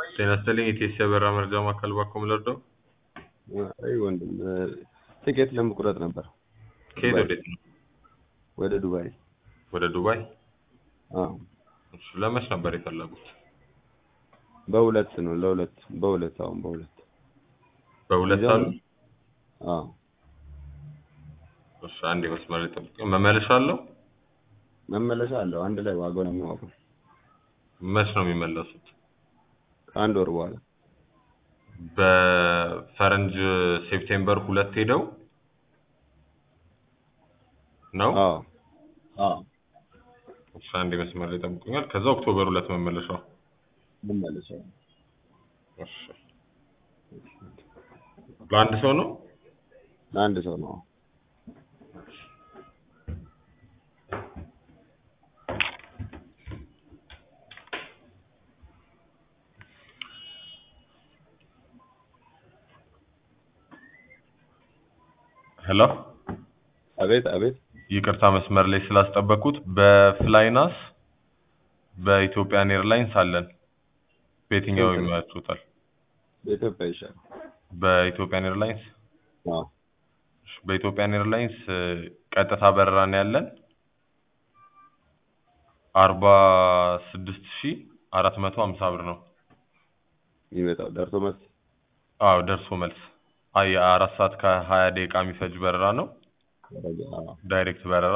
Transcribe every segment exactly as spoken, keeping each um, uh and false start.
ጤና ይስጥልኝ የኢቲኤስ የበረራ መረጃ ማዕከል ባክዎ ልርዳዎ? አይ ወንድም ትኬት ለመቁረጥ ነበር። ከየት ወዴት ነው? ወደ ዱባይ። ወደ ዱባይ? አዎ። እሺ ለመች ነበር የፈለጉት? በሁለት ነው ለሁለት በሁለት አሁን በሁለት በሁለት አሉ? አዎ። እሺ አንዴ መስመር ላይ ጠብቁኝ። መመለሻ አለው? መመለሻ አለው። አንድ ላይ ዋጋው ነው የሚዋጋው። መች ነው የሚመለሱት? ከአንድ ወር በኋላ በፈረንጅ ሴፕቴምበር ሁለት ሄደው ነው? አዎ አዎ። እሺ አንዴ መስመር ላይ ጠብቁኛል። ከዛ ኦክቶበር ሁለት መመለሻው መመለሻው። እሺ ለአንድ ሰው ነው? ለአንድ ሰው ነው። ሄሎ አቤት አቤት። ይቅርታ መስመር ላይ ስላስጠበቁት። በፍላይናስ በኢትዮጵያን ኤርላይንስ አለን። በየትኛው ይመችዎታል? በኢትዮጵያ ይሻላል። በኢትዮጵያን ኤርላይንስ? አዎ። በኢትዮጵያን ኤርላይንስ ቀጥታ በረራ ነው ያለን አርባ ስድስት ሺህ አራት መቶ ሃምሳ ብር ነው ይመጣው ደርሶ መልስ? አዎ ደርሶ መልስ። አይ አራት ሰዓት ከሀያ ደቂቃ የሚፈጅ በረራ ነው። ዳይሬክት በረራ።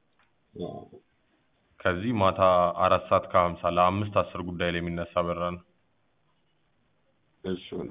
ከዚህ ማታ አራት ሰዓት ከሃምሳ ለአምስት አስር ጉዳይ ላይ የሚነሳ በረራ ነው። እሺ